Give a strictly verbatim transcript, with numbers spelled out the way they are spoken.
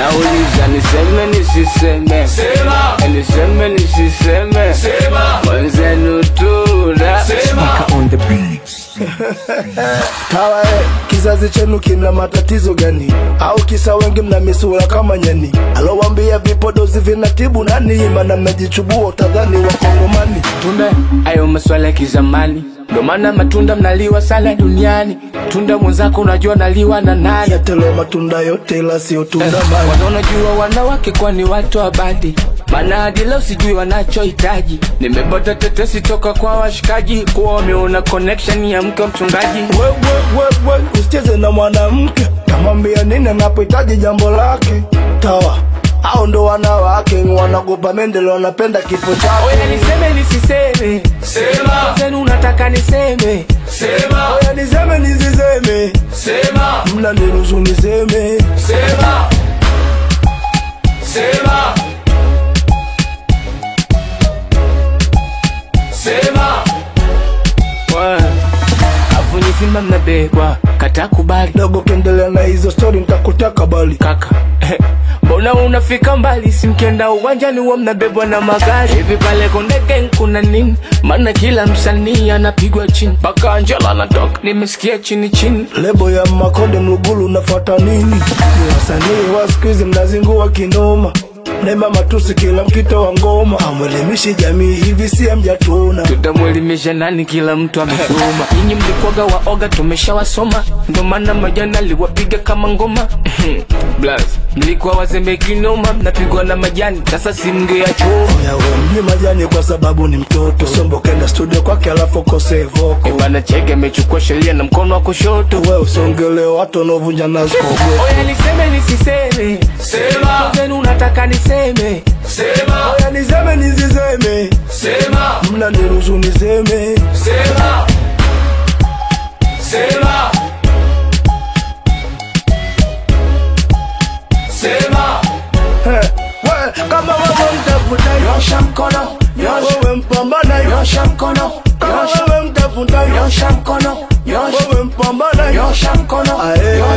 Nauliza niseme nisiseme, sema. Niseme nisiseme, sema. Mwenzenu tuna sema. On the beats. Tawa eh, kizazi chenu kina matatizo gani? Au kisa wengi mna misura kama nyani? Alowambia vipodozi vinatibu nani? Mana mnajichubua utadhani wa Kongomani. Tunda, ayo maswala ya kizamani. Ndo maana matunda mnaliwa sana duniani. Tunda mwenzako unajua naliwa na nani? Yatele matunda yote ila sio tunda mani. Watu wanajua wanawake kwa ni watu wa badi. Mana hadi leo sijui wanachohitaji. Nimepata tetesi toka kwa washikaji kuwa wameona connection ya mke wa mchungaji. We we we we usicheze na mwanamke. Tamwambia nini anapohitaji jambo lake. Tawa hao ndo wanawake wanagopa mendele wanapenda kifo chako. Oya niseme nisiseme, sema. Zenu unataka niseme, sema. Oya niseme nisiseme, sema. mna niruhusu niseme, sema. sema. sema. afu nisima mnabebwa, kata kubali. dogo kendelea na hizo story nitakutaka bali. Kaka, mbona unafika mbali? Simkenda uwanjani wa mnabebwa na magari. Hivi pale Konde Gang kuna nini? Mana kila msanii anapigwa chini. Baka Angela anatoka, nimesikia chini chini. Lebo ya Makonde Mlugulu nafuata nini? Ni wasanii wa siku hizi mnazingua kinoma. Nema matusi kila mkito wa ngoma. Amwelimishi jamii hivi si mjatuna. Tutamwelimisha nani kila mtu amesoma. Nyinyi mlikuwaga waoga tumeshawasoma. Ndo maana majana liwapiga kama ngoma. Blaz, mlikuwa wazembe kinoma. Mnapigwa na majani, sasa si mngeyachoma. Ya we mji majani kwa sababu ni mtoto. Sombo kenda studio kwake alafu kose voko. Ibana Chege mechukua sheria na mkono wa kushoto. We usongele watu novunja nazi kogo. Oya niseme nisiseme, sema. Zenu unataka niseme, sema. Oya niseme nisiseme, sema. mna niruhusu niseme, sema. sema. sema. He, we kama wewe mtafuta Nyosha mkono, nyosha. wewe mpambana Nyosha mkono, kama nyosha. wewe mtafuta Nyosha mkono, nyosha. wewe mpambana Nyosha mkono, ae.